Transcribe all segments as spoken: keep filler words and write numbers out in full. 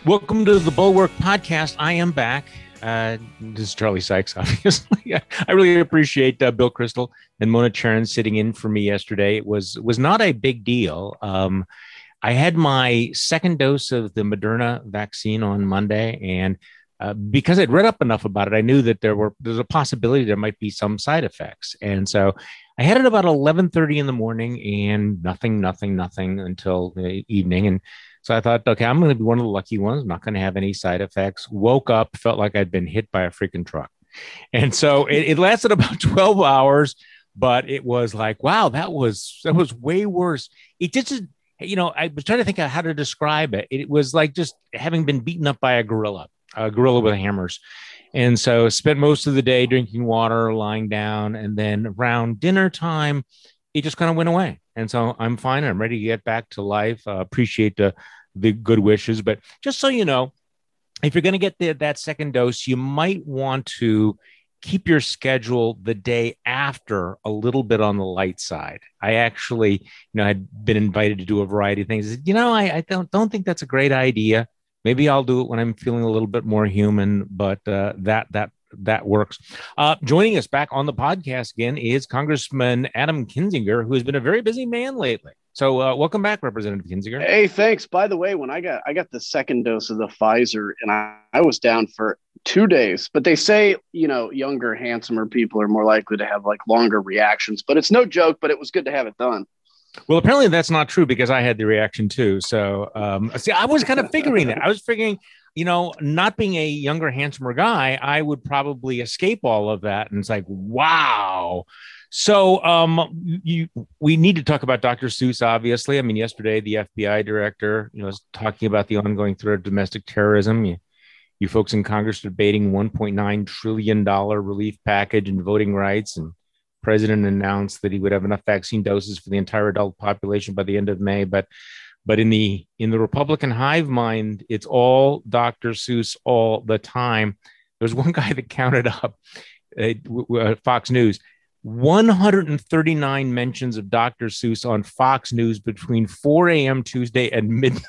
Welcome to the Bulwark Podcast. I am back. Uh, this is Charlie Sykes, obviously. I really appreciate uh, Bill Kristol and Mona Charen sitting in for me yesterday. It was was not a big deal. Um, I had my second dose of the Moderna vaccine on Monday, and uh, because I'd read up enough about it, I knew that there were there's a possibility there might be some side effects. And so I had it about eleven thirty in the morning, and nothing, nothing, nothing until the evening. And so I thought, okay, I'm going to be one of the lucky ones. I'm not going to have any side effects. Woke up, felt like I'd been hit by a freaking truck. And so it, it lasted about twelve hours, but it was like, wow, that was, that was way worse. It just, you know, I was trying to think of how to describe it. It was like just having been beaten up by a gorilla, a gorilla with hammers. And so spent most of the day drinking water, lying down, and then around dinner time, it just kind of went away. And so I'm fine. I'm ready to get back to life. Uh, appreciate the, the good wishes. But just so you know, if you're going to get the, that second dose, you might want to keep your schedule the day after a little bit on the light side. I actually, you know, had been invited to do a variety of things. You know, I, I don't, don't think that's a great idea. Maybe I'll do it when I'm feeling a little bit more human, but uh, that, that, that works. Uh, joining us back on the podcast again is Congressman Adam Kinzinger, who has been a very busy man lately. So uh, welcome back, Representative Kinzinger. Hey, thanks. By the way, when I got I got the second dose of the Pfizer, and I, I was down for two days, but they say, you know, younger, handsomer people are more likely to have like longer reactions, but it's no joke, but it was good to have it done. Well, apparently that's not true because I had the reaction too. So um, see, I was kind of figuring that. I was figuring, you know, not being a younger, handsomer guy, I would probably escape all of that. And it's like, wow. So um, you, we need to talk about Doctor Seuss, obviously. I mean, yesterday, the F B I director, you know, was talking about the ongoing threat of domestic terrorism. You, you folks in Congress debating one point nine trillion dollars relief package and voting rights. And president announced that he would have enough vaccine doses for the entire adult population by the end of May. But But in the in the Republican hive mind, it's all Doctor Seuss all the time. There's one guy that counted up uh, uh, Fox News, one hundred thirty-nine mentions of Doctor Seuss on Fox News between four a.m. Tuesday and midnight.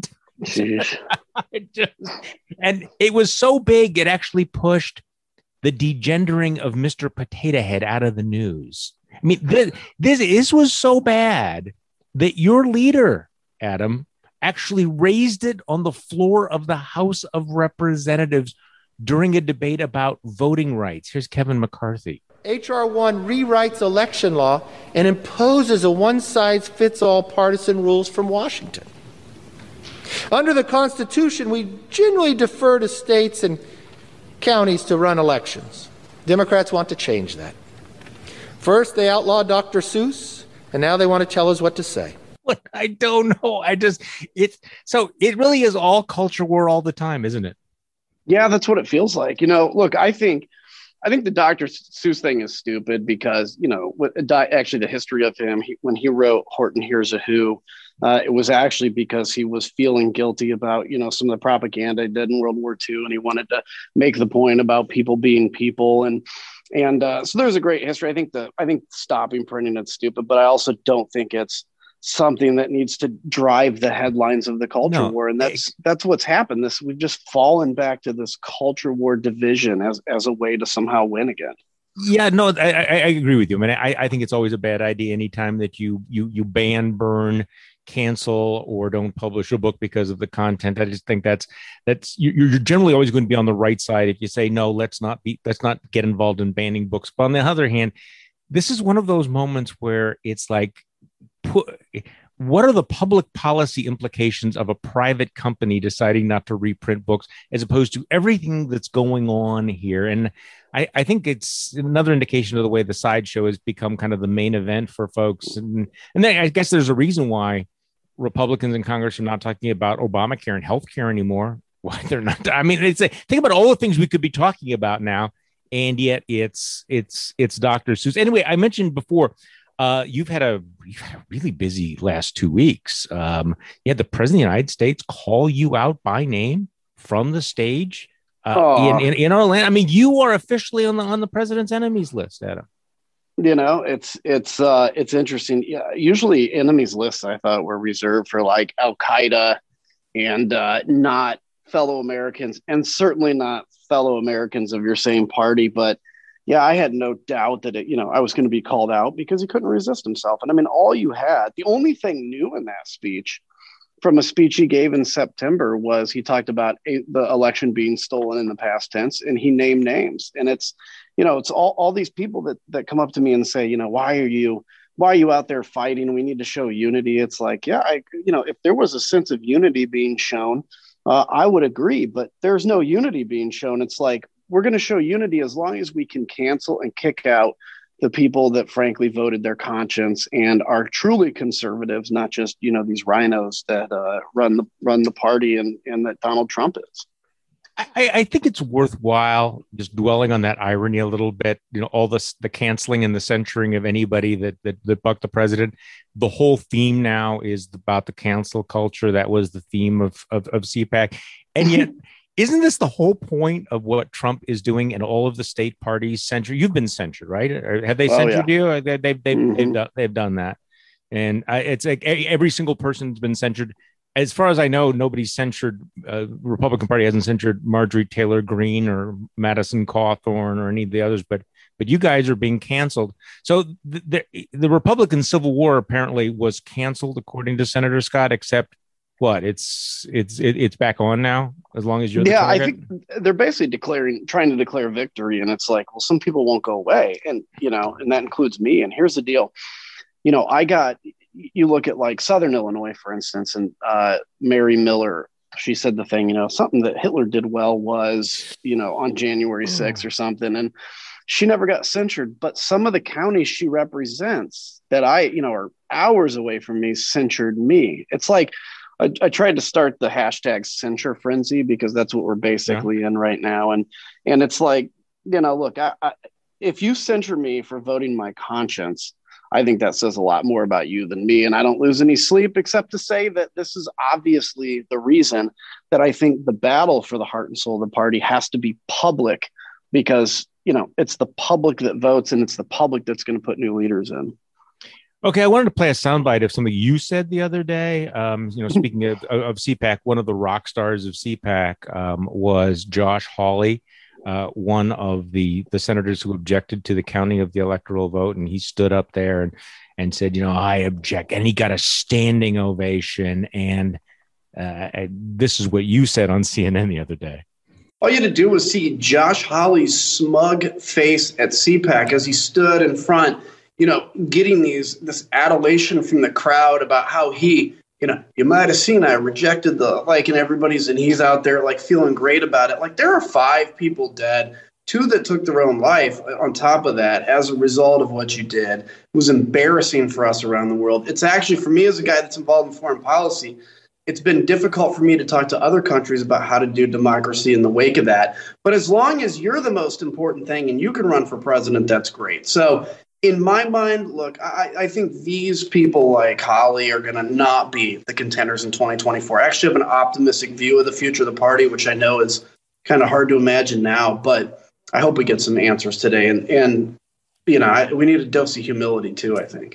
it just, and it was so big, it actually pushed the degendering of Mister Potato Head out of the news. I mean, this, this, this was so bad that your leader, Adam, actually raised it on the floor of the House of Representatives during a debate about voting rights. Here's Kevin McCarthy. H R one rewrites election law and imposes a one-size-fits-all partisan rules from Washington. Under the Constitution, we generally defer to states and counties to run elections. Democrats want to change that. First, they outlawed Doctor Seuss, and now they want to tell us what to say. I don't know. I just, it's so it really is all culture war all the time, isn't it? Yeah, that's what it feels like. You know, look, I think, I think the Doctor Seuss thing is stupid because, you know, what, actually the history of him, he, when he wrote Horton Hears a Who, uh, it was actually because he was feeling guilty about, you know, some of the propaganda he did in World War Two, and he wanted to make the point about people being people. And, and uh, so there's a great history. I think the, I think stopping printing it's stupid, but I also don't think it's something that needs to drive the headlines of the culture no, war. And that's, it, that's what's happened. This, we've just fallen back to this culture war division as, as a way to somehow win again. Yeah, no, I, I, I agree with you. I mean, I, I think it's always a bad idea anytime that you, you, you ban, burn, cancel, or don't publish a book because of the content. I just think that's, that's, you're generally always going to be on the right side if you say, no, let's not be, let's not get involved in banning books. But on the other hand, this is one of those moments where it's like, Put, what are the public policy implications of a private company deciding not to reprint books as opposed to everything that's going on here? And I, I think it's another indication of the way the sideshow has become kind of the main event for folks. And, and then I guess there's a reason why Republicans in Congress are not talking about Obamacare and healthcare anymore. Why they're not. I mean, it's a, think about all the things we could be talking about now. And yet it's it's it's Doctor Seuss. Anyway, I mentioned before, Uh, you've had a you've had a really busy last two weeks. Um, you had the president of the United States call you out by name from the stage uh, in, in in Orlando. I mean, you are officially on the on the president's enemies list, Adam. You know, it's it's uh, it's interesting. Yeah, usually enemies lists I thought were reserved for like Al Qaeda and uh, not fellow Americans, and certainly not fellow Americans of your same party. But yeah, I had no doubt that it, you know, I was going to be called out because he couldn't resist himself. And I mean, all you had, the only thing new in that speech from a speech he gave in September was he talked about a, the election being stolen in the past tense, and he named names. And it's, you know, it's all, all these people that, that come up to me and say, you know, why are you, why are you out there fighting? We need to show unity. It's like, yeah, I, you know, if there was a sense of unity being shown, uh, I would agree, but there's no unity being shown. It's like, we're going to show unity as long as we can cancel and kick out the people that frankly voted their conscience and are truly conservatives, not just, you know, these rhinos that uh, run the run the party and, and that Donald Trump is. I, I think it's worthwhile just dwelling on that irony a little bit. You know, all this, the canceling and the censuring of anybody that, that that bucked the president. The whole theme now is about the cancel culture. That was the theme of of, of C PAC, and yet. Isn't this the whole point of what Trump is doing in all of the state parties? Censure. You've been censured, right? Or have they censured oh, yeah. you? They, they've they've mm-hmm. they've, done, they've done that, and I, it's like every single person's been censured. As far as I know, nobody's censured. Uh, Republican Party hasn't censured Marjorie Taylor Greene or Madison Cawthorn or any of the others, but but you guys are being canceled. So the the, the Republican Civil War apparently was canceled, according to Senator Scott, except. What it's it's it, it's back on now as long as you're the yeah target? I think they're basically declaring trying to declare victory, and it's like, well, some people won't go away, and you know, and that includes me. And here's the deal, you know, I got you look at like Southern Illinois, for instance, and uh, Mary Miller, she said the thing, you know, something that Hitler did well was, you know, on January sixth or something, and she never got censured. But some of the counties she represents that I, you know, are hours away from me censured me. It's like. I, I tried to start the hashtag censure frenzy because that's what we're basically yeah. in right now. And, and it's like, you know, look, I, I, if you censure me for voting my conscience, I think that says a lot more about you than me. And I don't lose any sleep except to say that this is obviously the reason that I think the battle for the heart and soul of the party has to be public, because, you know, it's the public that votes, and it's the public that's going to put new leaders in. Okay, I wanted to play a soundbite of something you said the other day. Um, you know, speaking of, of C PAC, one of the rock stars of C PAC um, was Josh Hawley, uh, one of the the senators who objected to the counting of the electoral vote, and he stood up there and and said, you know, I object, and he got a standing ovation. And uh, this is what you said on C N N the other day. All you had to do was see Josh Hawley's smug face at C PAC as he stood in front, you know, getting these this adulation from the crowd about how he, you know, you might have seen I rejected the like, and everybody's, and he's out there like feeling great about it. Like, there are five people dead, two that took their own life on top of that as a result of what you did. It was embarrassing for us around the world. It's actually, for me as a guy that's involved in foreign policy, it's been difficult for me to talk to other countries about how to do democracy in the wake of that. But as long as you're the most important thing and you can run for president, that's great. So in my mind, look, I, I think these people like Hawley are going to not be the contenders in twenty twenty-four. I actually have an optimistic view of the future of the party, which I know is kind of hard to imagine now, but I hope we get some answers today. And, and you know, I, we need a dose of humility too, I think.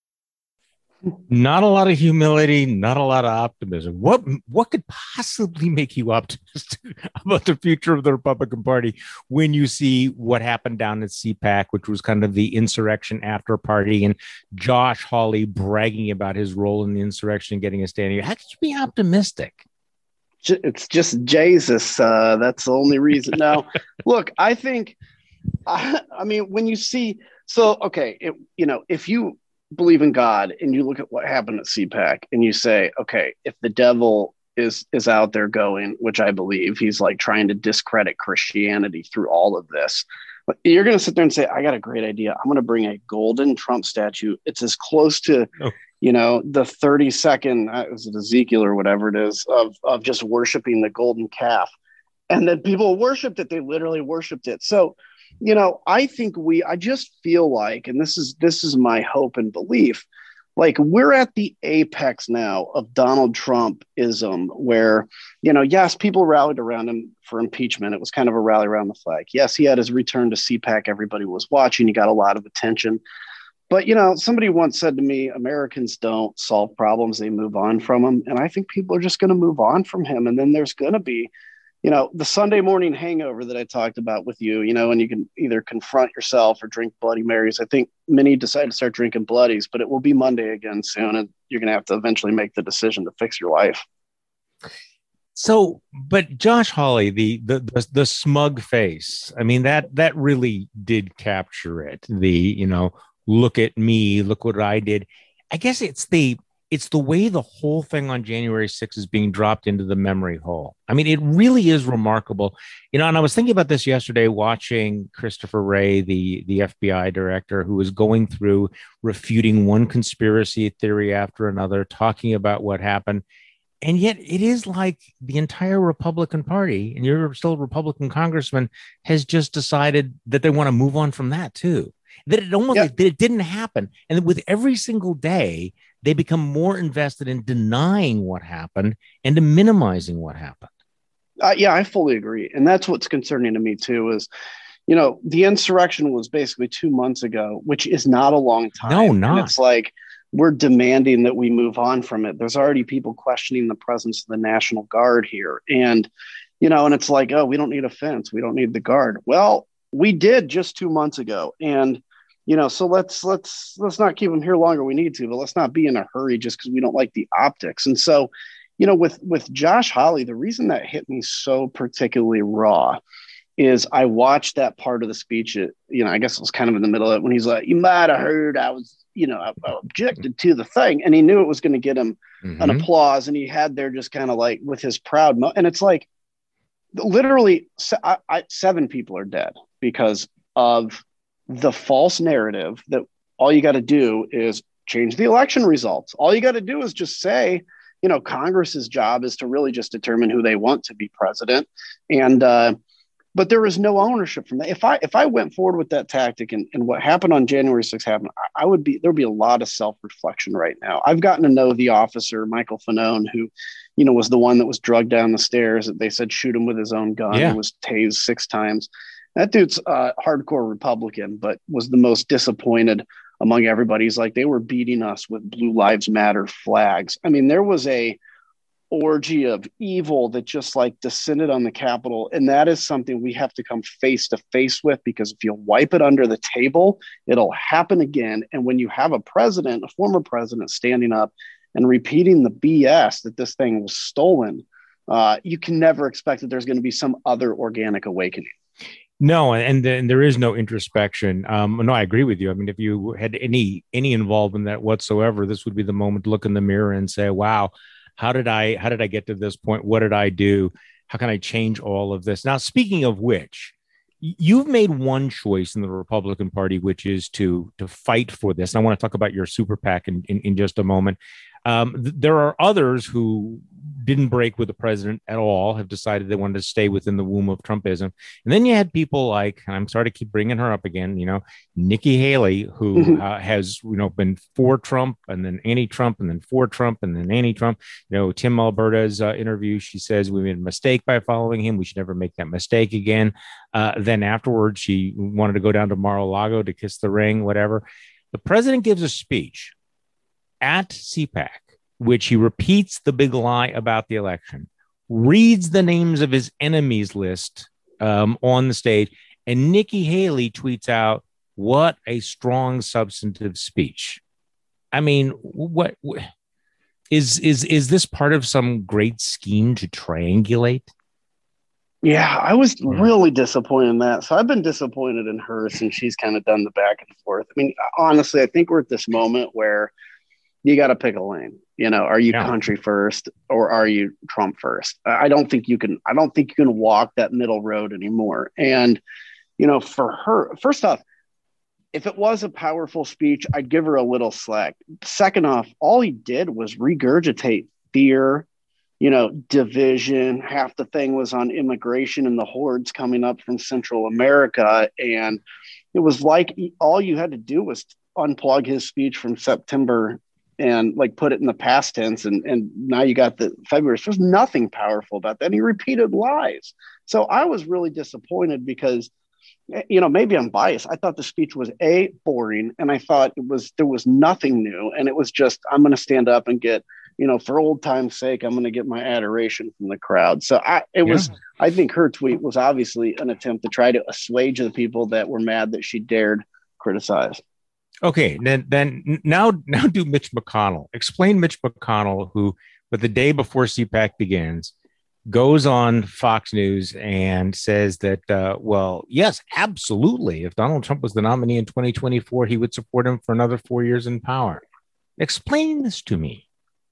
Not a lot of humility, not a lot of optimism. What what could possibly make you optimistic about the future of the Republican Party when you see what happened down at C PAC, which was kind of the insurrection after party, and Josh Hawley bragging about his role in the insurrection and getting a standing? How could you be optimistic? It's just Jesus. Uh, that's the only reason. No, look, I think, I, I mean, when you see, so, okay, it, you know, if you believe in God and you look at what happened at C PAC and you say, okay, if the devil is is out there going, which I believe he's like trying to discredit Christianity through all of this, but you're going to sit there and say, I got a great idea. I'm going to bring a golden Trump statue. It's as close to, oh. you know, the thirty second, uh, is it Ezekiel or whatever it is, of, of just worshiping the golden calf. And then people worshiped it. They literally worshiped it. So, you know, I think we, I just feel like, and this is, this is my hope and belief, like we're at the apex now of Donald Trumpism where, you know, yes, people rallied around him for impeachment. It was kind of a rally around the flag. Yes, he had his return to C PAC. Everybody was watching. He got a lot of attention. But, you know, somebody once said to me, Americans don't solve problems, they move on from them. And I think people are just going to move on from him. And then there's going to be, you know, the Sunday morning hangover that I talked about with you, you know, and you can either confront yourself or drink Bloody Marys. I think many decide to start drinking Bloodies, but it will be Monday again soon. And you're going to have to eventually make the decision to fix your life. So, but Josh Hawley, the, the the the smug face, I mean, that that really did capture it. The, you know, look at me, look what I did. I guess it's the it's the way the whole thing on January sixth is being dropped into the memory hole. I mean, it really is remarkable. You know, and I was thinking about this yesterday, watching Christopher Wray, the, the F B I director, who was going through refuting one conspiracy theory after another, talking about what happened. And yet it is like the entire Republican Party, and you're still a Republican congressman, has just decided that they want to move on from that too. That it almost Yeah. like, that it didn't happen. And with every single day, they become more invested in denying what happened and to minimizing what happened. Uh, yeah, I fully agree. And that's what's concerning to me too, is, you know, the insurrection was basically two months ago, which is not a long time. No, not. And it's like, we're demanding that we move on from it. There's already people questioning the presence of the National Guard here. And, you know, and it's like, oh, we don't need a fence. We don't need the Guard. Well, we did just two months ago. And, you know, so let's, let's, let's not keep them here longer. We need to, but let's not be in a hurry just because we don't like the optics. And so, you know, with, with Josh Hawley, the reason that hit me so particularly raw is I watched that part of the speech. It, you know, I guess it was kind of in the middle of it when he's like, you might have heard I was, you know, I, I objected to the thing. And he knew it was going to get him mm-hmm. an applause. And he had there just kind of like with his proud. Mo- and it's like literally se- I, I, seven people are dead because of the false narrative that all you got to do is change the election results. All you got to do is just say, you know, Congress's job is to really just determine who they want to be president. And, uh, but there was no ownership from that. If I if I went forward with that tactic and, and what happened on January sixth happened, I, I would be there would be a lot of self-reflection right now. I've gotten to know the officer, Michael Fanone, who, you know, was the one that was drugged down the stairs. That they said shoot him with his own gun. Yeah. He was tased six times. That dude's a hardcore Republican, but was the most disappointed among everybody. He's like, they were beating us with Blue Lives Matter flags. I mean, there was a orgy of evil that just like descended on the Capitol. And that is something we have to come face to face with, because if you wipe it under the table, it'll happen again. And when you have a president, a former president, standing up and repeating the B S that this thing was stolen, uh, you can never expect that there's going to be some other organic awakening. No, and, and there is no introspection. Um, no, I agree with you. I mean, if you had any any involvement in that whatsoever, this would be the moment to look in the mirror and say, wow, How did I how did I get to this point? What did I do? How can I change all of this? Now, speaking of which, you've made one choice in the Republican Party, which is to to fight for this. And I want to talk about your super PAC in, in, in just a moment. Um, th- there are others who didn't break with the president at all, have decided they wanted to stay within the womb of Trumpism. And then you had people like, and I'm sorry to keep bringing her up again, you know, Nikki Haley, who mm-hmm. uh, has, you know, been for Trump and then anti-Trump and then for Trump and then anti-Trump. You know, Tim Alberta's uh, interview, she says we made a mistake by following him. We should never make that mistake again. Uh, then afterwards, she wanted to go down to Mar-a-Lago to kiss the ring, whatever. The president gives a speech at C PAC, which he repeats the big lie about the election, reads the names of his enemies list um, on the stage, and Nikki Haley tweets out, "What a strong substantive speech." I mean, what, what is is is this part of some great scheme to triangulate? Yeah, I was really disappointed in that. So I've been disappointed in her since she's kind of done the back and forth. I mean, honestly, I think we're at this moment where you got to pick a lane. You know, are you yeah. country first or are you Trump first? I don't think you can, I don't think you can walk that middle road anymore. And, you know, for her, first off, if it was a powerful speech, I'd give her a little slack. Second off, all he did was regurgitate fear, you know, division. Half the thing was on immigration and the hordes coming up from Central America. And it was like all you had to do was unplug his speech from September and like put it in the past tense. And, and now you got the February. So there's nothing powerful about that. And he repeated lies. So I was really disappointed because you know, maybe I'm biased. I thought the speech was a boring, and I thought it was there was nothing new, and it was just I'm going to stand up and get, you know, for old time's sake, I'm going to get my adoration from the crowd. So I, it yeah. was, I think her tweet was obviously an attempt to try to assuage the people that were mad that she dared criticize. Okay, then then now now do Mitch McConnell. Explain Mitch McConnell, who, but the day before C PAC begins, goes on Fox News and says that, uh, well, yes, absolutely. If Donald Trump was the nominee in twenty twenty-four, he would support him for another four years in power. Explain this to me.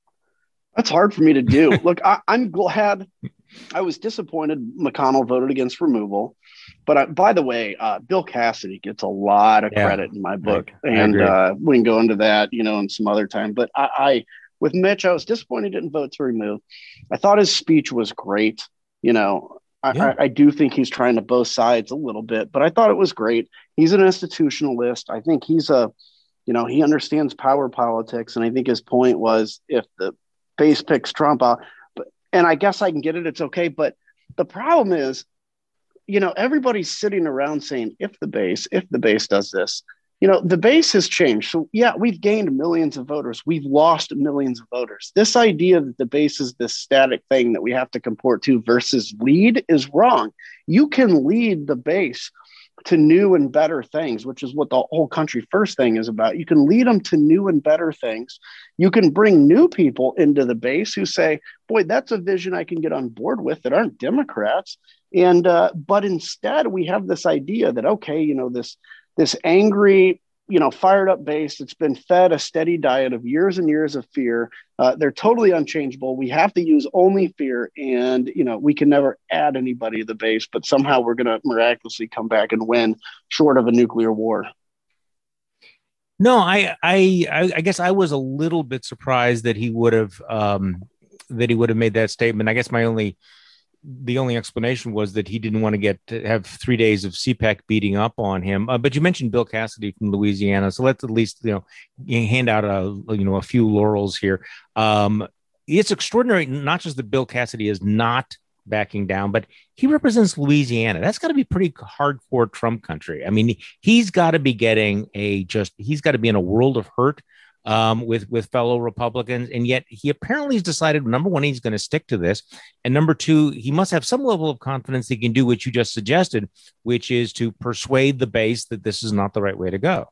That's hard for me to do. Look, I, I'm glad. I was disappointed McConnell voted against removal. But I, by the way, uh, Bill Cassidy gets a lot of yeah, credit in my book. I, I and uh, we can go into that, you know, in some other time. But I, I with Mitch, I was disappointed he didn't vote to remove. I thought his speech was great. You know, I, yeah. I, I do think he's trying to both sides a little bit, but I thought it was great. He's an institutionalist. I think he's a, you know, he understands power politics. And I think his point was if the base picks Trump out, but, and I guess I can get it. It's okay. But the problem is, you know, everybody's sitting around saying, if the base, if the base does this, you know, the base has changed. So yeah, we've gained millions of voters. We've lost millions of voters. This idea that the base is this static thing that we have to comport to versus lead is wrong. You can lead the base to new and better things, which is what the whole country first thing is about. You can lead them to new and better things. You can bring new people into the base who say, boy, that's a vision I can get on board with that aren't Democrats. And, uh, but instead we have this idea that, okay, you know, this, this angry, you know, fired up base that's been fed a steady diet of years and years of fear. Uh, they're totally unchangeable. We have to use only fear, and, you know, we can never add anybody to the base, but somehow we're going to miraculously come back and win short of a nuclear war. No, I, I, I guess I was a little bit surprised that he would have, um, that he would have made that statement. I guess my only, the only explanation was that he didn't want to get to have three days of C PAC beating up on him. Uh, but you mentioned Bill Cassidy from Louisiana, so let's at least, you know, hand out a, you know, a few laurels here. Um, it's extraordinary, not just that Bill Cassidy is not backing down, but he represents Louisiana. That's got to be pretty hardcore Trump country. I mean, he's got to be getting a just, he's got to be in a world of hurt um, with, with fellow Republicans. And yet he apparently has decided, number one, he's going to stick to this. And number two, he must have some level of confidence he can do what you just suggested, which is to persuade the base that this is not the right way to go.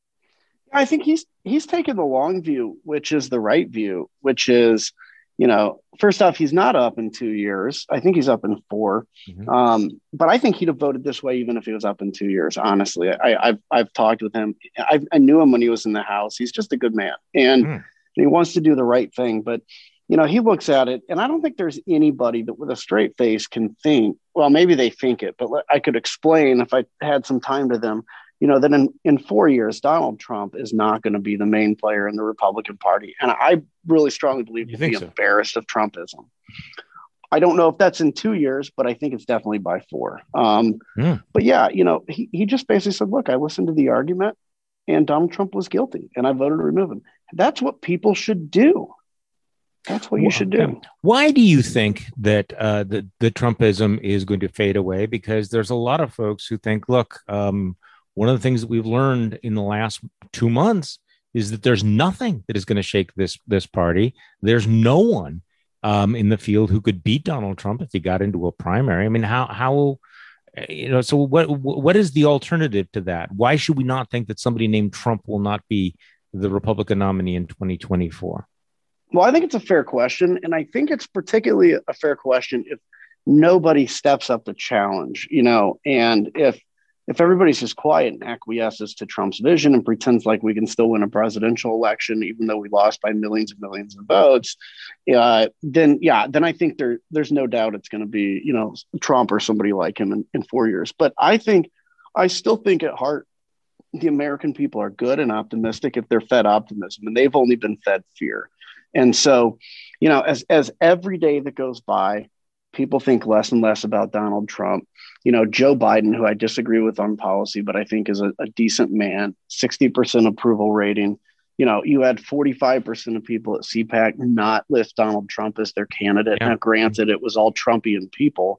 I think he's, he's taken the long view, which is the right view, which is, you know, first off, he's not up in two years. I think he's up in four. Mm-hmm. Um, but I think he'd have voted this way even if he was up in two years. Honestly, I, I've I've talked with him. I, I knew him when he was in the House. He's just a good man, and mm. he wants to do the right thing. But you know, he looks at it, and I don't think there's anybody that with a straight face can think. Well, maybe they think it, but I could explain if I had some time to them. You know, that in, in four years, Donald Trump is not going to be the main player in the Republican Party. And I really strongly believe he'll be so? embarrassed of Trumpism. I don't know if that's in two years, but I think it's definitely by four. Um, mm. But yeah, you know, he, he just basically said, look, I listened to the argument and Donald Trump was guilty and I voted to remove him. That's what people should do. That's what you should do. Why do you think that uh, the, the Trumpism is going to fade away? Because there's a lot of folks who think, look, um, one of the things that we've learned in the last two months is that there's nothing that is going to shake this this party. There's no one um, in the field who could beat Donald Trump if he got into a primary. I mean, how how you know? So what what is the alternative to that? Why should we not think that somebody named Trump will not be the Republican nominee in twenty twenty-four? Well, I think it's a fair question, and I think it's particularly a fair question if nobody steps up to challenge. You know, and if If everybody's just quiet and acquiesces to Trump's vision and pretends like we can still win a presidential election, even though we lost by millions and millions of votes, uh, then, yeah, then I think there, there's no doubt it's going to be, you know, Trump or somebody like him in, in four years. But I think, I still think at heart, the American people are good and optimistic if they're fed optimism, and they've only been fed fear. And so, you know, as, as every day that goes by, people think less and less about Donald Trump. You know, Joe Biden, who I disagree with on policy, but I think is a, a decent man, sixty percent approval rating. You know, you had forty-five percent of people at C PAC not list Donald Trump as their candidate. Yeah. Now, granted, it was all Trumpian people,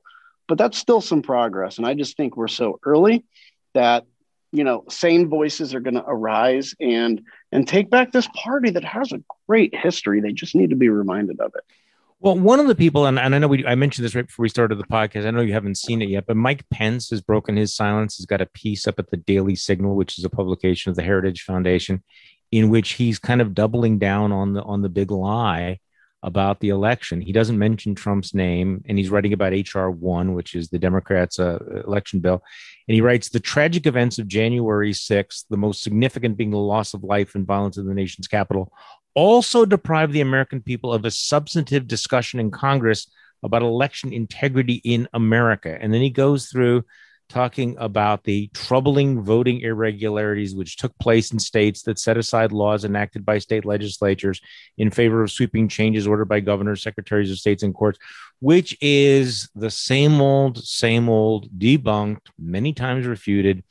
but that's still some progress. And I just think we're so early that, you know, sane voices are going to arise and and take back this party that has a great history. They just need to be reminded of it. Well, one of the people, and, and I know we, I mentioned this right before we started the podcast. I know you haven't seen it yet, but Mike Pence has broken his silence. He's got a piece up at the Daily Signal, which is a publication of the Heritage Foundation, in which he's kind of doubling down on the on the big lie about the election. He doesn't mention Trump's name, and he's writing about H R one, which is the Democrats' uh, election bill. And he writes, the tragic events of January sixth, the most significant being the loss of life and violence in the nation's capital, also deprive the American people of a substantive discussion in Congress about election integrity in America. And then he goes through talking about the troubling voting irregularities which took place in states that set aside laws enacted by state legislatures in favor of sweeping changes ordered by governors, secretaries of states, and courts, which is the same old, same old, debunked, many times refuted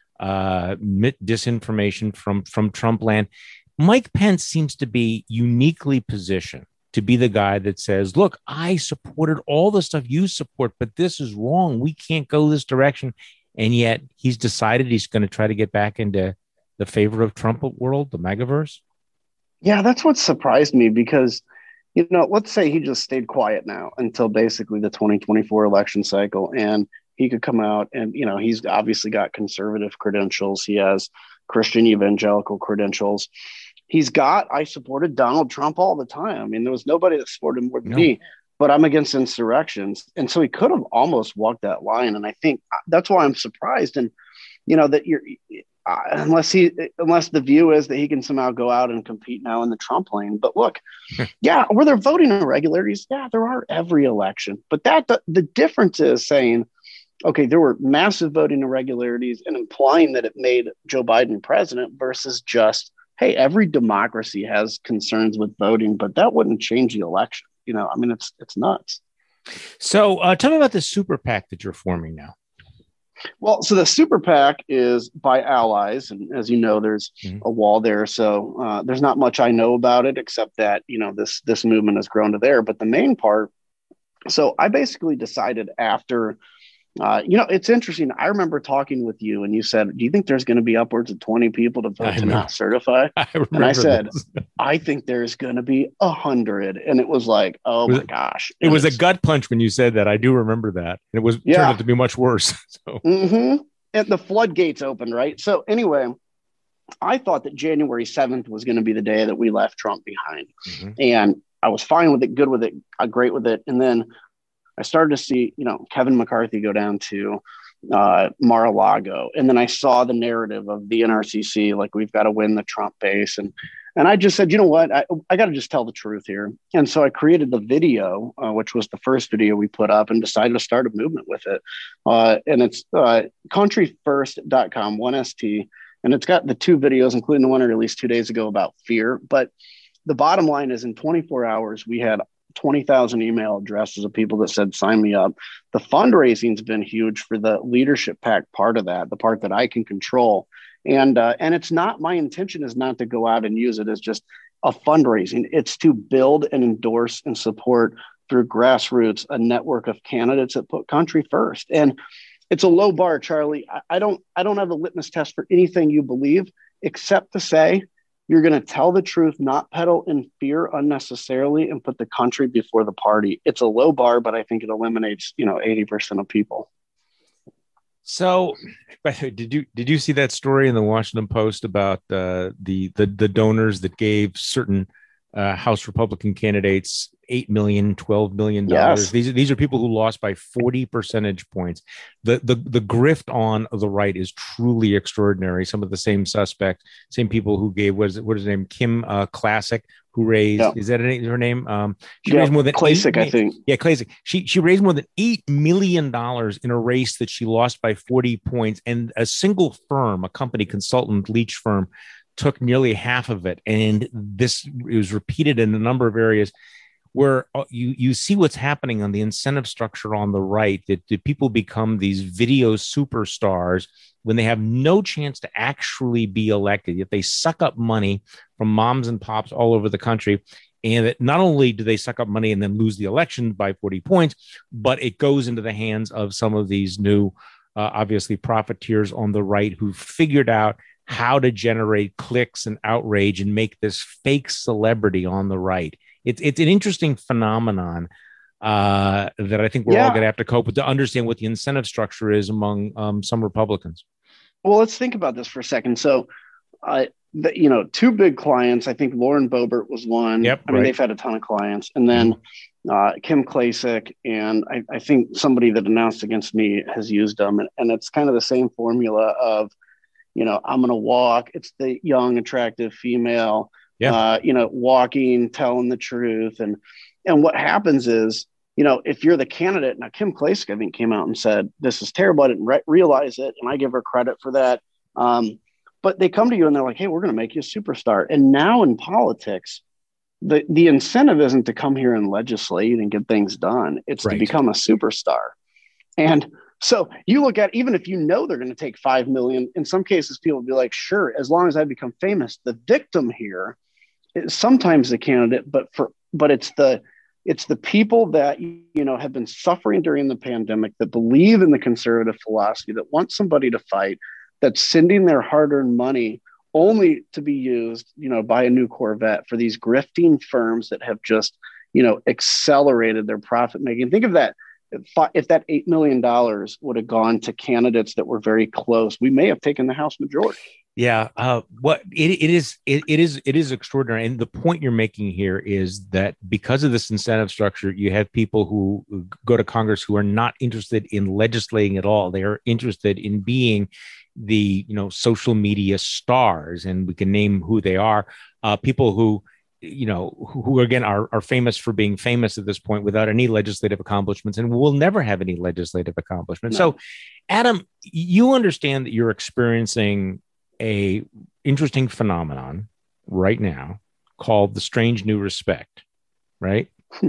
uh, disinformation from, from Trump land. Mike Pence seems to be uniquely positioned to be the guy that says, look, I supported all the stuff you support, but this is wrong. We can't go this direction. And yet he's decided he's going to try to get back into the favor of Trump world, the MAGAverse. Yeah, that's what surprised me because, you know, let's say he just stayed quiet now until basically the twenty twenty-four election cycle. And he could come out and, you know, he's obviously got conservative credentials. He has Christian evangelical credentials. He's got, I supported Donald Trump all the time. I mean, there was nobody that supported him more than No. me, but I'm against insurrections. And so he could have almost walked that line. And I think that's why I'm surprised. And, you know, that you're, uh, unless he, unless the view is that he can somehow go out and compete now in the Trump lane. But look, yeah, were there voting irregularities? Yeah, there are every election. But that, the, the difference is saying, okay, there were massive voting irregularities and implying that it made Joe Biden president versus just, hey, every democracy has concerns with voting, but that wouldn't change the election. You know, I mean, it's it's nuts. So uh, tell me about this super PAC that you're forming now. Well, so the super PAC is by allies. And as you know, there's mm-hmm. a wall there. So uh, there's not much I know about it, except that, you know, this this movement has grown to there. But the main part, so I basically decided after Uh, you know, it's interesting. I remember talking with you and you said, do you think there's going to be upwards of twenty people to vote to not certify? I and I said, this. I think there's going to be a hundred. And it was like, oh was my gosh. It was a gut punch when you said that. I do remember that. And it was yeah. turned out to be much worse. So. Mm-hmm. And the floodgates opened, right? So anyway, I thought that January seventh was going to be the day that we left Trump behind. Mm-hmm. And I was fine with it, good with it, uh, great with it. And then I started to see, you know, Kevin McCarthy go down to uh, Mar-a-Lago. And then I saw the narrative of the N R C C, like we've got to win the Trump base. And and I just said, you know what, I, I got to just tell the truth here. And so I created the video, uh, which was the first video we put up, and decided to start a movement with it. Uh, and it's uh, country first dot com, one S T. And it's got the two videos, including the one I released two days ago about fear. But the bottom line is in twenty-four hours, we had twenty thousand email addresses of people that said, sign me up. The fundraising's been huge for the leadership PAC part of that, the part that I can control. And, uh, and it's not, my intention is not to go out and use it as just a fundraising. It's to build and endorse and support through grassroots, a network of candidates that put country first. And it's a low bar, Charlie. I, I don't, I don't have a litmus test for anything you believe, except to say, you're going to tell the truth, not peddle in fear unnecessarily, and put the country before the party. It's a low bar, but I think it eliminates, you know, eighty percent of people. So, did you did you see that story in the Washington Post about uh, the the the donors that gave certain uh, House Republican candidates eight million, twelve million dollars? Yes. These these are people who lost by forty percentage points. The the the grift on the right is truly extraordinary. Some of the same suspects, same people who gave what is it, what is her name? Kim uh, Classic, who raised yeah. is that her name? Um, she yeah, raised more than Classic, eight, I think. Yeah, Classic. She she raised more than eight million dollars in a race that she lost by forty points, and a single firm, a company consultant Leach firm, took nearly half of it. And this it was repeated in a number of areas where you, you see what's happening on the incentive structure on the right, that, that people become these video superstars when they have no chance to actually be elected, yet they suck up money from moms and pops all over the country. And that not only do they suck up money and then lose the election by forty points, but it goes into the hands of some of these new, uh, obviously, profiteers on the right who figured out how to generate clicks and outrage and make this fake celebrity on the right. It's it's an interesting phenomenon uh, that I think we're yeah. all going to have to cope with to understand what the incentive structure is among um, some Republicans. Well, let's think about this for a second. So, uh, the, you know, two big clients, I think Lauren Boebert was one. Yep, I mean, right. they've had a ton of clients. And then uh, Kim Klacik, and I, I think somebody that announced against me has used them. And, and it's kind of the same formula of, you know, I'm going to walk. It's the young, attractive female, yeah. uh, you know, walking, telling the truth. And, and what happens is, you know, if you're the candidate, now Kim Klacik, I think, came out and said, this is terrible. I didn't re- realize it. And I give her credit for that. Um, But they come to you and they're like, hey, we're going to make you a superstar. And now in politics, the, the incentive isn't to come here and legislate and get things done. It's right. to become a superstar. And so you look at, even if you know they're going to take five million, in some cases, people will be like, sure, as long as I become famous. The victim here is sometimes the candidate, but for but it's the it's the people that, you know, have been suffering during the pandemic, that believe in the conservative philosophy, that want somebody to fight, that's sending their hard-earned money only to be used, you know, by a new Corvette for these grifting firms that have just, you know, accelerated their profit making. Think of that. If, if that eight million dollars would have gone to candidates that were very close, we may have taken the House majority. Yeah. Uh, what it, it is, it, it is, it is extraordinary. And the point you're making here is that because of this incentive structure, you have people who go to Congress who are not interested in legislating at all. They are interested in being the, you know, social media stars, and we can name who they are. Uh, people who, you know, who, who again are, are famous for being famous at this point without any legislative accomplishments, and will never have any legislative accomplishments. No. So, Adam, you understand that you're experiencing a interesting phenomenon right now called the strange new respect, right?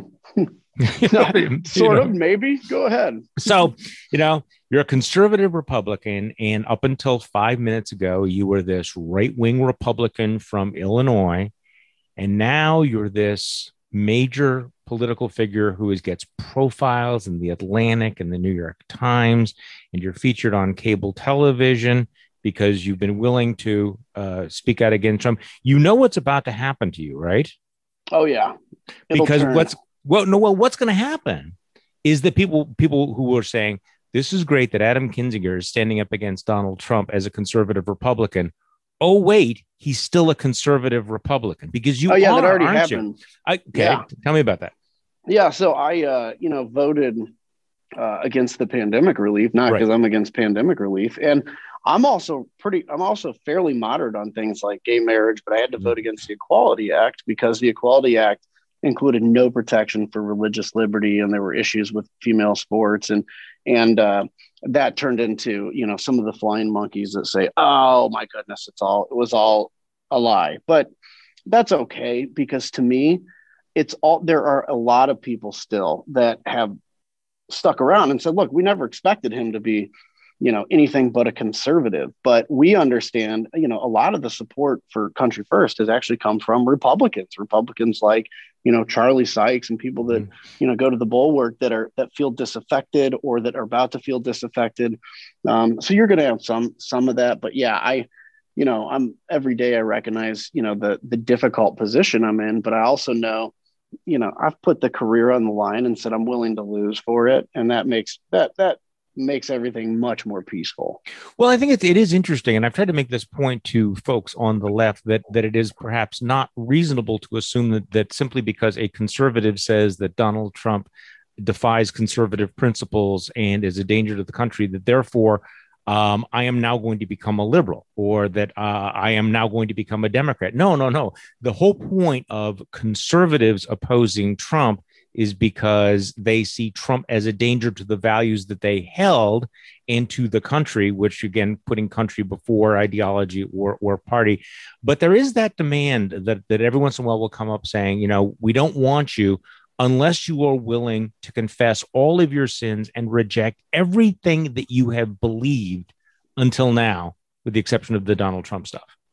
Sort of, maybe. Go ahead. So, you know, you're a conservative Republican, and up until five minutes ago, you were this right-wing Republican from Illinois, and now you're this major political figure who is, gets profiles in the Atlantic and the New York Times, and you're featured on cable television because you've been willing to uh, speak out against Trump. You know what's about to happen to you, right? Oh, yeah. It'll because turn. what's well, no, well, what's going to happen is that people people who are saying this is great that Adam Kinzinger is standing up against Donald Trump as a conservative Republican. Oh, wait, he's still a conservative Republican because you oh, yeah, are, that already aren't happened. you? I, okay, yeah. Tell me about that. Yeah, so I, uh, you know, voted uh, against the pandemic relief, not because right. I'm against pandemic relief, and I'm also pretty, I'm also fairly moderate on things like gay marriage, but I had to vote against the Equality Act because the Equality Act included no protection for religious liberty, and there were issues with female sports, and and uh, that turned into, you know, some of the flying monkeys that say, "Oh my goodness, it's all it was all a lie." But that's okay, because to me, it's all there are a lot of people still that have stuck around and said, "Look, we never expected him to be, you know, anything but a conservative." But we understand, you know, a lot of the support for Country First has actually come from Republicans, Republicans like, you know, Charlie Sykes and people that, you know, go to the Bulwark that are, that feel disaffected or that are about to feel disaffected. Um, so you're going to have some, some of that, but yeah, I, you know, I'm every day I recognize, you know, the, the difficult position I'm in, but I also know, you know, I've put the career on the line and said, I'm willing to lose for it. And that makes that, that, makes everything much more peaceful. Well, I think it, it is interesting, and I've tried to make this point to folks on the left that that it is perhaps not reasonable to assume that that simply because a conservative says that Donald Trump defies conservative principles and is a danger to the country, that therefore um, I am now going to become a liberal, or that uh, I am now going to become a Democrat. No, no, no. The whole point of conservatives opposing Trump is because they see Trump as a danger to the values that they held and to the country, which again, putting country before ideology or, or party. But there is that demand that, that every once in a while will come up saying, you know, we don't want you unless you are willing to confess all of your sins and reject everything that you have believed until now, with the exception of the Donald Trump stuff.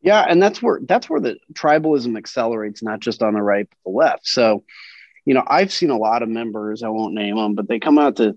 Yeah, and that's where that's where the tribalism accelerates, not just on the right but the left. So, you know, I've seen a lot of members, I won't name them, but they come out to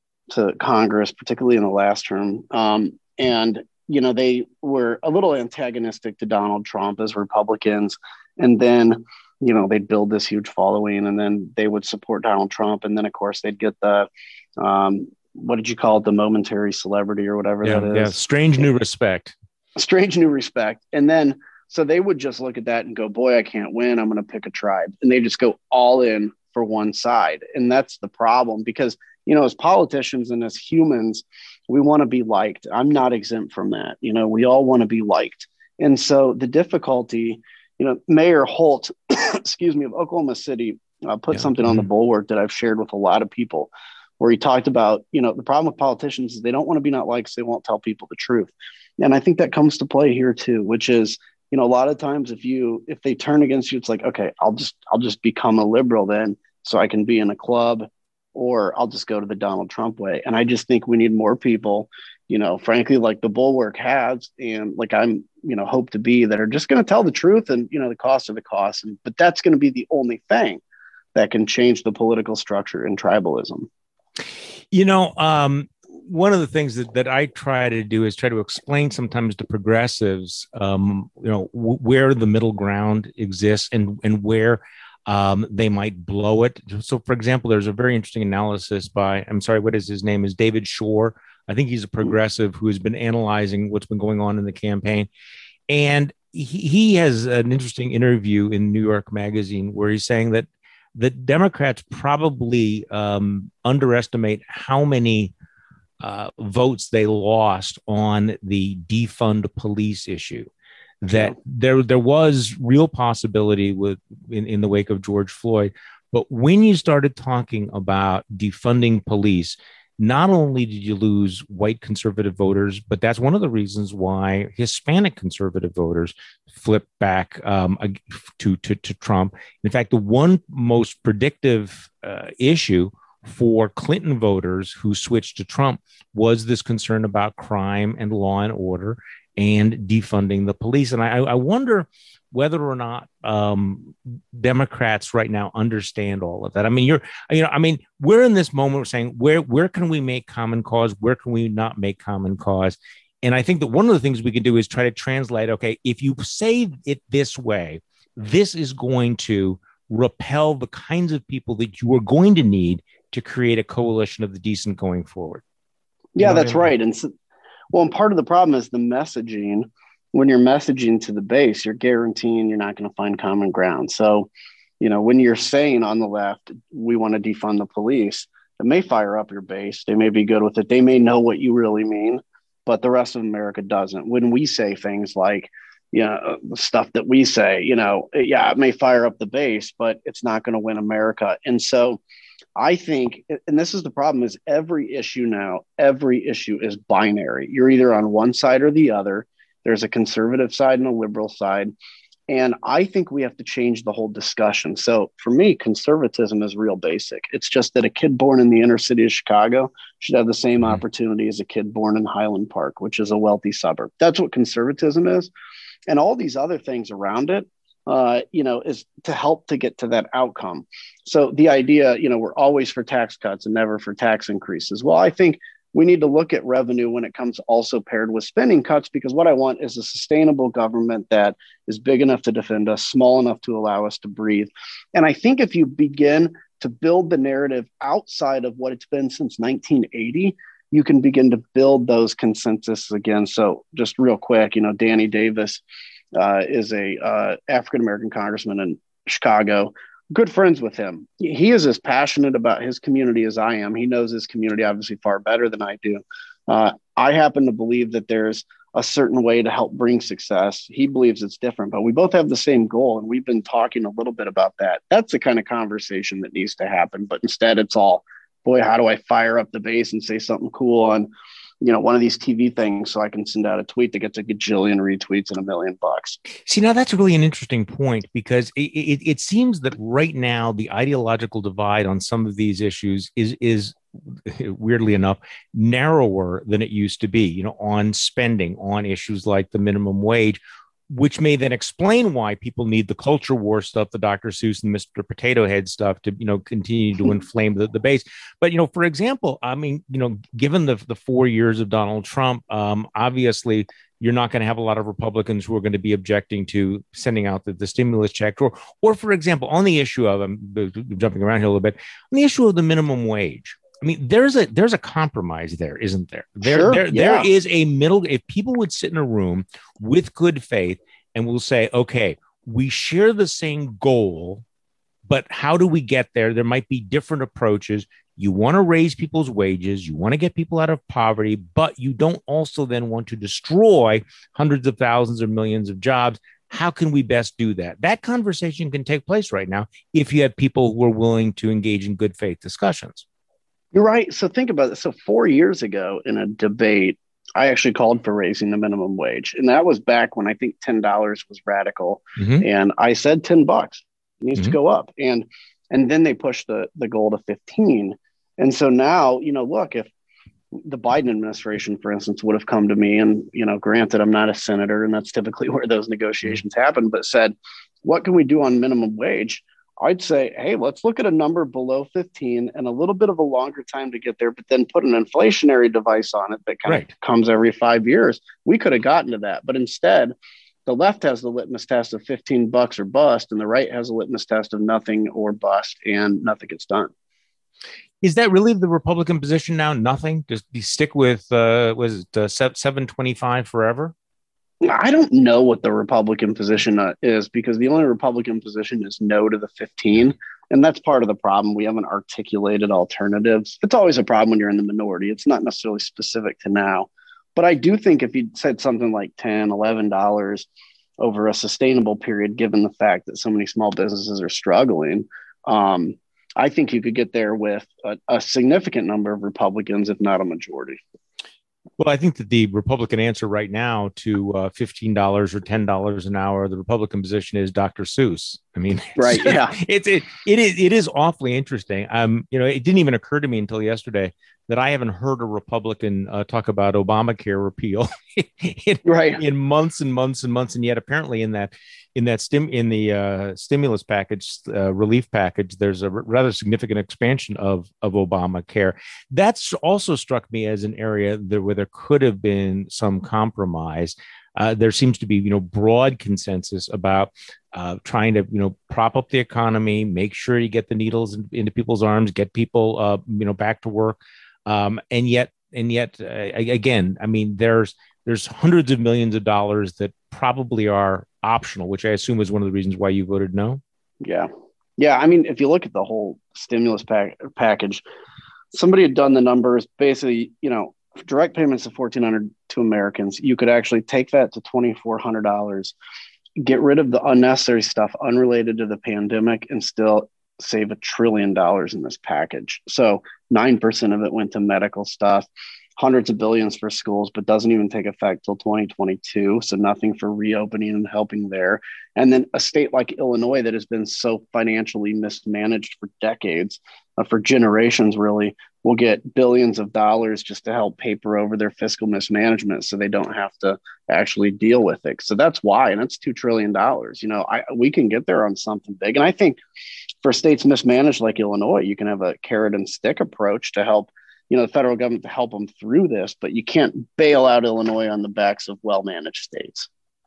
to Congress, particularly in the last term, um, and you know they were a little antagonistic to Donald Trump as Republicans, and then you know they'd build this huge following, and then they would support Donald Trump, and then of course they'd get the um, what did you call it, the momentary celebrity or whatever Yeah, that is. yeah, strange new respect. Strange new respect. And then so they would just look at that and go, boy, I can't win. I'm going to pick a tribe. And they just go all in for one side. And that's the problem because, you know, as politicians and as humans, we want to be liked. I'm not exempt from that. You know, we all want to be liked. And so the difficulty, you know, Mayor Holt, excuse me, of Oklahoma City, uh, put Yeah. something Mm-hmm. on the bulwark that I've shared with a lot of people where he talked about, you know, the problem with politicians is they don't want to be not liked, so they won't tell people the truth. And I think that comes to play here too, which is, you know, a lot of times if you, if they turn against you, it's like, okay, I'll just, I'll just become a liberal then so I can be in a club, or I'll just go to the Donald Trump way. And I just think we need more people, you know, frankly, like the Bulwark has, and like I'm, you know, hope to be, that are just going to tell the truth and, you know, the cost of the cost. And, but that's going to be the only thing that can change the political structure and tribalism. You know, um, one of the things that, that I try to do is try to explain sometimes to progressives, um, you know, w- where the middle ground exists and, and where um, they might blow it. So, for example, there's a very interesting analysis by, I'm sorry, what is his name? Is David Shore. I think he's a progressive who has been analyzing what's been going on in the campaign. And he, he has an interesting interview in New York Magazine where he's saying that the Democrats probably um, underestimate how many uh, votes they lost on the defund police issue. That yeah. there there was real possibility with in, in the wake of George Floyd, but when you started talking about defunding police, not only did you lose white conservative voters, but that's one of the reasons why Hispanic conservative voters flipped back um, to, to, to Trump. In fact, the one most predictive uh, issue for Clinton voters who switched to Trump was this concern about crime and law and order and defunding the police. And I, I wonder whether or not um, Democrats right now understand all of that. I mean, you're, you know, I mean, we're in this moment of saying, where, where can we make common cause? Where can we not make common cause? And I think that one of the things we can do is try to translate, okay, if you say it this way, this is going to repel the kinds of people that you are going to need to create a coalition of the decent going forward. You yeah, that's I mean? right. And so, well, and part of the problem is the messaging. When you're messaging to the base, you're guaranteeing you're not going to find common ground. So, you know, when you're saying on the left, we want to defund the police, it may fire up your base. They may be good with it. They may know what you really mean, but the rest of America doesn't. When we say things like, you know, the stuff that we say, you know, yeah, it may fire up the base, but it's not going to win America. And so I think, and this is the problem, is every issue now, every issue is binary. You're either on one side or the other. There's a conservative side and a liberal side. And I think we have to change the whole discussion. So for me, conservatism is real basic. It's just that a kid born in the inner city of Chicago should have the same mm-hmm. opportunity as a kid born in Highland Park, which is a wealthy suburb. That's what conservatism is. And all these other things around it, uh, you know, is to help to get to that outcome. So the idea, you know, we're always for tax cuts and never for tax increases. Well, I think we need to look at revenue when it comes also paired with spending cuts, because what I want is a sustainable government that is big enough to defend us, small enough to allow us to breathe. And I think if you begin to build the narrative outside of what it's been since nineteen eighty, you can begin to build those consensus again. So just real quick, you know, Danny Davis uh, is a uh, African-American congressman in Chicago. Good friends with him. He is as passionate about his community as I am. He knows his community obviously far better than I do. Uh, I happen to believe that there's a certain way to help bring success. He believes it's different, but we both have the same goal. And we've been talking a little bit about that. That's the kind of conversation that needs to happen. But instead it's all, boy, how do I fire up the base and say something cool on, you know, one of these T V things so I can send out a tweet that gets a gajillion retweets and a million bucks. See, now that's really an interesting point, because it, it, it seems that right now the ideological divide on some of these issues is, is weirdly enough, narrower than it used to be, you know, on spending, on issues like the minimum wage, which may then explain why people need the culture war stuff, the Doctor Seuss and Mister Potato Head stuff to, you know, continue to inflame the, the base. But, you know, for example, I mean, you know, given the, the four years of Donald Trump, um, obviously, you're not going to have a lot of Republicans who are going to be objecting to sending out the, the stimulus check. Or, or, for example, on the issue of, I'm jumping around here a little bit, on the issue of the minimum wage. I mean, there's a there's a compromise there, isn't there? There, sure, there, yeah. there is a middle. If people would sit in a room with good faith and we'll say, okay, we share the same goal, but how do we get there? There might be different approaches. You want to raise people's wages. You want to get people out of poverty, but you don't also then want to destroy hundreds of thousands or millions of jobs. How can we best do that? That conversation can take place right now if you have people who are willing to engage in good faith discussions. You're right. So think about it. So four years ago in a debate, I actually called for raising the minimum wage. And that was back when I think ten dollars was radical. Mm-hmm. And I said ten bucks needs mm-hmm. to go up. And and then they pushed the, the goal to fifteen. And so now, you know, look, if the Biden administration, for instance, would have come to me and, you know, granted, I'm not a senator and that's typically where those negotiations happen, but said, what can we do on minimum wage? I'd say, hey, let's look at a number below fifteen and a little bit of a longer time to get there, but then put an inflationary device on it that kind right. of comes every five years. We could have gotten to that. But instead, the left has the litmus test of fifteen bucks or bust, and the right has a litmus test of nothing or bust, and nothing gets done. Is that really the Republican position now? Nothing? Just you stick with, uh, was it uh, seven twenty-five forever? I don't know what the Republican position uh, is, because the only Republican position is no to the fifteen. And that's part of the problem. We haven't articulated alternatives. It's always a problem when you're in the minority. It's not necessarily specific to now. But I do think if you said something like ten dollars, eleven dollars over a sustainable period, given the fact that so many small businesses are struggling, um, I think you could get there with a, a significant number of Republicans, if not a majority. Well, I think that the Republican answer right now to uh, fifteen dollars or ten dollars an hour, the Republican position is Doctor Seuss. I mean, right? Yeah, it's it it is it is awfully interesting. Um, you know, it didn't even occur to me until yesterday that I haven't heard a Republican uh, talk about Obamacare repeal in, right. in months and months and months, and yet apparently in that in that stim in the uh, stimulus package, uh, relief package, there's a r- rather significant expansion of of Obamacare. That's also struck me as an area there where there could have been some compromise. Uh, there seems to be, you know, broad consensus about uh, trying to, you know, prop up the economy, make sure you get the needles in, into people's arms, get people, uh, you know, back to work. Um, and yet, and yet, uh, again, I mean, there's there's hundreds of millions of dollars that probably are optional, which I assume is one of the reasons why you voted no. Yeah, yeah. I mean, if you look at the whole stimulus pack- package, somebody had done the numbers. Basically, you know, direct payments of fourteen hundred dollars to Americans. You could actually take that to twenty-four hundred dollars, get rid of the unnecessary stuff unrelated to the pandemic, and still save a trillion dollars in this package. So nine percent of it went to medical stuff, hundreds of billions for schools, but doesn't even take effect till twenty twenty-two. So nothing for reopening and helping there. And then a state like Illinois that has been so financially mismanaged for decades, uh, for generations, really, will get billions of dollars just to help paper over their fiscal mismanagement so they don't have to actually deal with it. So that's why, and that's two trillion dollars. You know, I, we can get there on something big. And I think for states mismanaged like Illinois, you can have a carrot and stick approach to help, you know, the federal government to help them through this, but you can't bail out Illinois on the backs of well-managed states.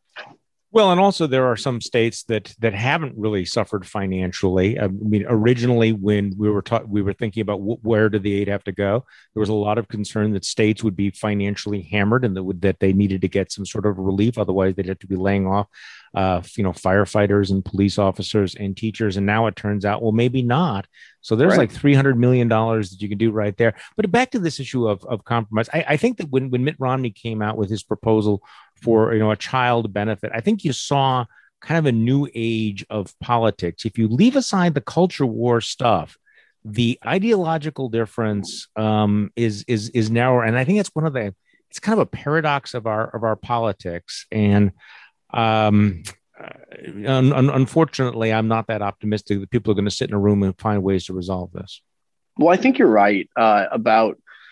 Well, and also there are some states that that haven't really suffered financially. I mean, originally when we were ta- we were thinking about w- where did the aid have to go, there was a lot of concern that states would be financially hammered and that would, that they needed to get some sort of relief. Otherwise, they'd have to be laying off, uh, you know, firefighters and police officers and teachers. And now it turns out, well, maybe not. So there's right. like three hundred million dollars that you can do right there. But back to this issue of, of compromise, I, I think that when, when Mitt Romney came out with his proposal for, you know, a child benefit, I think you saw kind of a new age of politics. If you leave aside the culture war stuff, the ideological difference um, is is is narrower, and I think it's one of the it's kind of a paradox of our of our politics. And um, un- un- unfortunately, I'm not that optimistic that people are going to sit in a room and find ways to resolve this. Well, I think you're right uh, about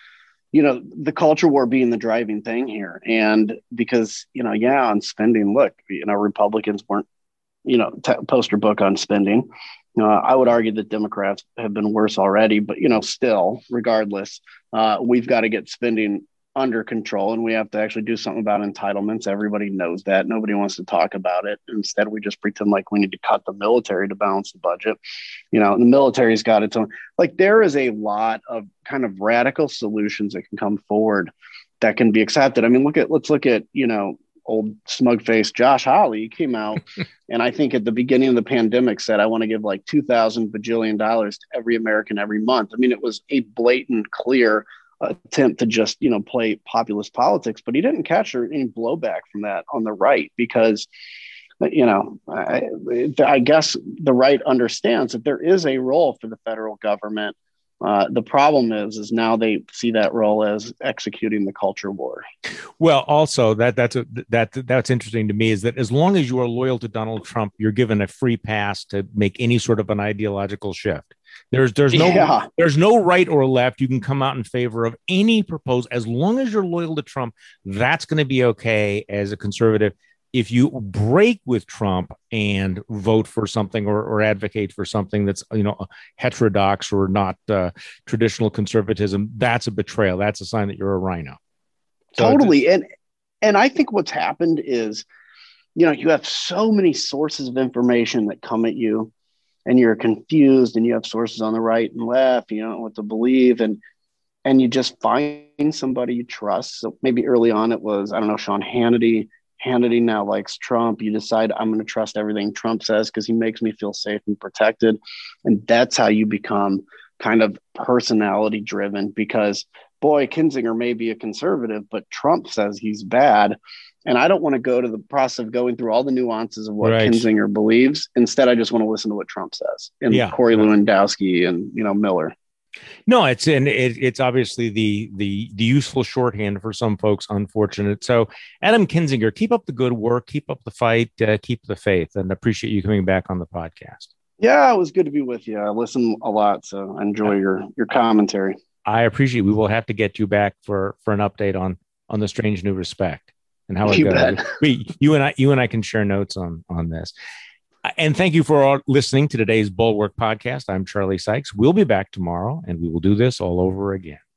you know, the culture war being the driving thing here. And because, you know, yeah, on spending, look, you know, Republicans weren't, you know, t- poster book on spending. Uh, I would argue that Democrats have been worse already, but, you know, still, regardless, uh, we've got to get spending under control, and we have to actually do something about entitlements. Everybody knows that. Nobody wants to talk about it. Instead, we just pretend like we need to cut the military to balance the budget. You know, the military's got its own, like there is a lot of kind of radical solutions that can come forward that can be accepted. I mean, look at, let's look at, you know, old smug face Josh Hawley came out and I think at the beginning of the pandemic said, I want to give like two thousand bajillion dollars to every American every month. I mean, it was a blatant, clear attempt to just, you know, play populist politics, but he didn't catch any blowback from that on the right because, you know, I, I guess the right understands that there is a role for the federal government. Uh, the problem is, is now they see that role as executing the culture war. Well, also that that's a, that that's interesting to me is that as long as you are loyal to Donald Trump, you're given a free pass to make any sort of an ideological shift. There's there's no yeah. there's no right or left. You can come out in favor of any proposal as long as you're loyal to Trump. That's going to be okay as a conservative. If you break with Trump and vote for something or, or advocate for something that's, you know, heterodox or not uh, traditional conservatism, that's a betrayal. That's a sign that you're a rhino. So totally. And, and I think what's happened is, you know, you have so many sources of information that come at you and you're confused and you have sources on the right and left, you don't know what to believe. And, and you just find somebody you trust. So maybe early on it was, I don't know, Sean Hannity. Hannity now likes Trump. You decide I'm going to trust everything Trump says because he makes me feel safe and protected. And that's how you become kind of personality driven because, boy, Kinzinger may be a conservative, but Trump says he's bad. And I don't want to go to the process of going through all the nuances of what right. Kinzinger believes. Instead, I just want to listen to what Trump says and yeah. Corey Lewandowski and, you know, Miller. No, it's and it, it's obviously the, the the useful shorthand for some folks. Unfortunate. So, Adam Kinzinger, keep up the good work, keep up the fight, uh, keep the faith, and appreciate you coming back on the podcast. Yeah, it was good to be with you. I listen a lot, so I enjoy your your commentary. I appreciate. We will have to get you back for for an update on on the Strange New Respect and how it you goes. Bet. We, you and I, you and I can share notes on on this. And thank you for all listening to today's Bulwark podcast. I'm Charlie Sykes. We'll be back tomorrow, and we will do this all over again.